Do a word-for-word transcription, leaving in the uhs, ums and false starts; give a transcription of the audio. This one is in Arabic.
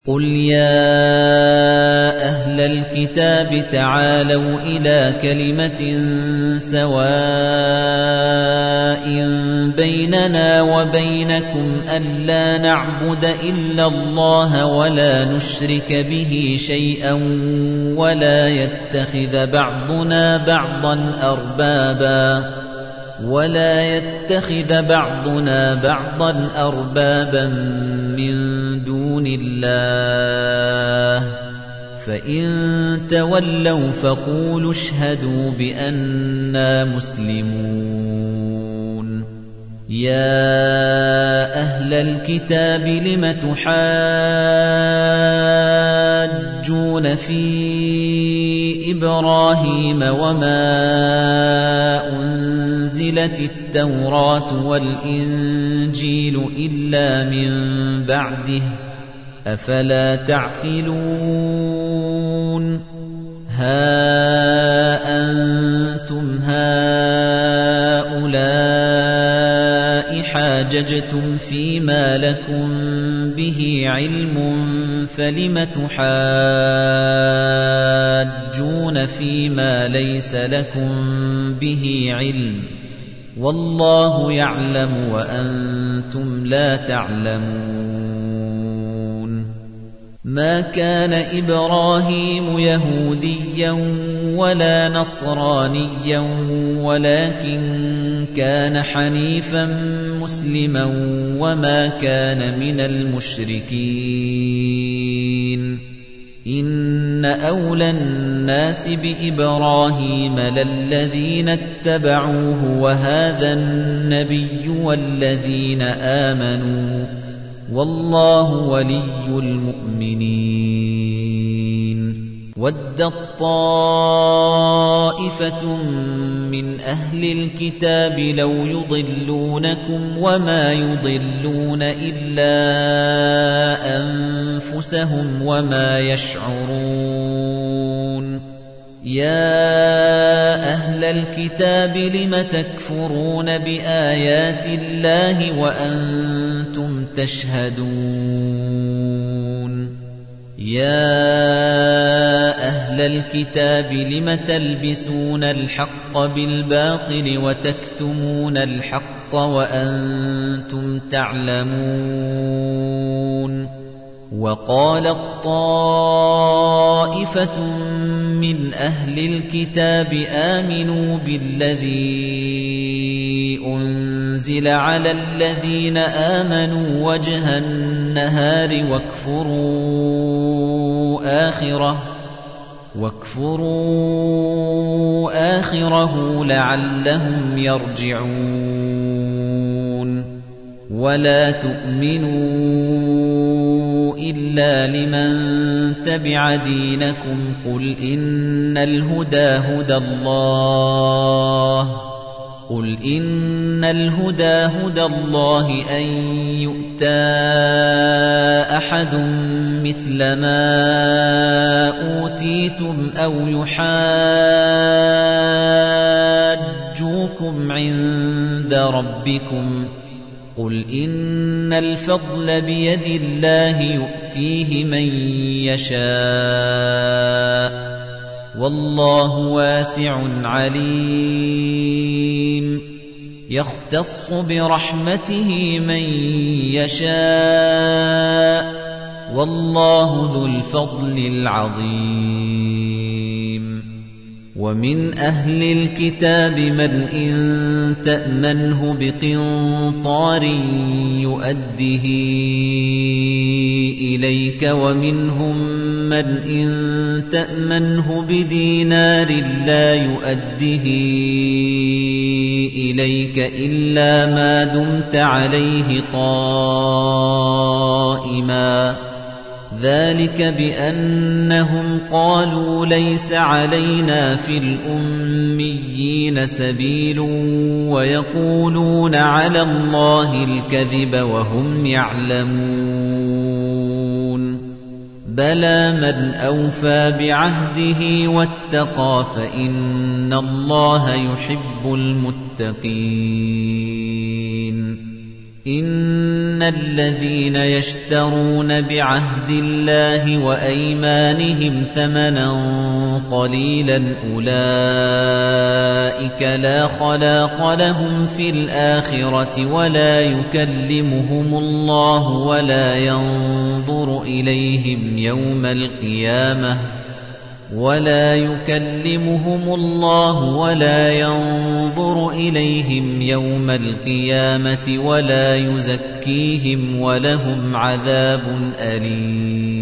قُلْ يَا أَهْلَ الْكِتَابِ تَعَالَوْا إِلَىٰ كَلِمَةٍ سَوَاءٍ بَيْنَنَا وَبَيْنَكُمْ أَلَّا نَعْبُدَ إِلَّا اللَّهَ وَلَا نُشْرِكَ بِهِ شَيْئًا وَلَا يَتَّخِذَ بَعْضُنَا بَعْضًا أَرْبَابًا وَلَا يَتَّخِذَ بَعْضُنَا بَعْضًا أَرْبَابًا مِّن دُونِ اللَّهِ فَإِن تَوَلَّوْا فَقُولُوا اشْهَدُوا بِأَنَّا مُسْلِمُونَ يَا أَهْلَ الْكِتَابِ لِمَ تُحَاجُّونَ فِي إِبْرَاهِيمَ وَمَا أُنزِلَتِ التَّوْرَاةُ وَالْإِنجِيلُ إِلَّا مِن بَعْدِهِ أَفَلَا تَعْقِلُونَ هَا أَنتُمْ هَؤُلَاءِ حَاجَجْتُمْ فِيمَا لَكُمْ بِهِ عِلْمٌ فَلِمَ تُحَاجُّونَ فِيمَا لَيْسَ لَكُمْ بِهِ عِلْمٌ وَاللَّهُ يَعْلَمُ وَأَنتُمْ لَا تَعْلَمُونَ مَا كَانَ إِبْرَاهِيمُ يَهُودِيًّا وَلَا نَصْرَانِيًّا وَلَكِن كَانَ حَنِيفًا مُسْلِمًا وَمَا كَانَ مِنَ الْمُشْرِكِينَ إِنَّ أَوْلَى النَّاسِ بِإِبْرَاهِيمَ لَلَّذِينَ اتَّبَعُوهُ وَهَذَا النَّبِيُّ وَالَّذِينَ آمَنُوا وَاللَّهُ وَلِيُّ الْمُؤْمِنِينَ وَدَّت طَّائِفَةٌ مِّنْ أَهْلِ الْكِتَابِ لَوْ يُضِلُّونَكُمْ وَمَا يُضِلُّونَ إِلَّا أَنفُسَهُمْ وَمَا يَشْعُرُونَ يَا أَهْلَ الْكِتَابِ لِمَ تَكْفُرُونَ بِآيَاتِ اللَّهِ وَأَنتُمْ تَشْهَدُونَ يَا أَهْلَ الْكِتَابِ لِمَ تَلْبِسُونَ الْحَقَّ بِالْبَاطِلِ وَتَكْتُمُونَ الْحَقَّ وَأَنتُمْ تَعْلَمُونَ وَقَالَت طَّائِفَةٌ مِّنْ أَهْلِ الْكِتَابِ آمِنُوا بِالَّذِي أُنزِلَ عَلَى الَّذِينَ آمَنُوا وَجْهَ النَّهَارِ وَاكْفُرُوا آخِرَهُ وَاكْفُرُوا آخِرَهُ لَعَلَّهُمْ يَرْجِعُونَ وَلَا تُؤْمِنُوا إِلَّا لِمَن تَبِعَ دِينَكُمْ قُلْ إِنَّ الْهُدَى هُدَى اللَّهِ قُلْ إِنَّ الْهُدَى هُدَى اللَّهِ أَن يُؤْتَى أَحَدٌ مِثْلَ مَا أُوتِيتُمْ أَوْ يُحَاجُّوكُمْ عِندَ رَبِّكُمْ قُلْ إِنَّ الْفَضْلَ بِيَدِ اللَّهِ يُؤْتِيهِ مَن يَشَاءُ وَاللَّهُ وَاسِعٌ عَلِيمٌ يَخْتَصُّ بِرَحْمَتِهِ مَن يَشَاءُ وَاللَّهُ ذُو الْفَضْلِ الْعَظِيمِ وَمِنْ أَهْلِ الْكِتَابِ مَنْ إِن تَأْمَنْهُ بِقِنطَارٍ يُؤَدِّهِ إِلَيْكَ وَمِنْهُمْ مَنْ إِن تَأْمَنْهُ بِدِينَارٍ لَّا يُؤَدِّهِ إِلَيْكَ إِلَّا مَا دُمْتَ عَلَيْهِ قَائِمًا ذَلِكَ بِأَنَّهُمْ قَالُوا لَيْسَ عَلَيْنَا فِي الْأُمِّيِّينَ سَبِيلٌ وَيَقُولُونَ عَلَى اللَّهِ الْكَذِبَ وَهُمْ يَعْلَمُونَ بَلَى مَنْ أَوْفَى بِعَهْدِهِ وَاتَّقَى فَإِنَّ اللَّهَ يُحِبُّ الْمُتَّقِينَ إِنَّ الَّذِينَ يَشْتَرُونَ بِعَهْدِ اللَّهِ وَأَيْمَانِهِمْ ثَمَنًا قَلِيلًا أُولَئِكَ لَا خَلَاقَ لَهُمْ فِي الْآخِرَةِ وَلَا يُكَلِّمُهُمُ اللَّهُ وَلَا يَنظُرُ إِلَيْهِمْ يَوْمَ الْقِيَامَةِ ولا يكلمهم الله ولا ينظر إليهم يوم القيامة ولا يزكيهم ولهم عذاب أليم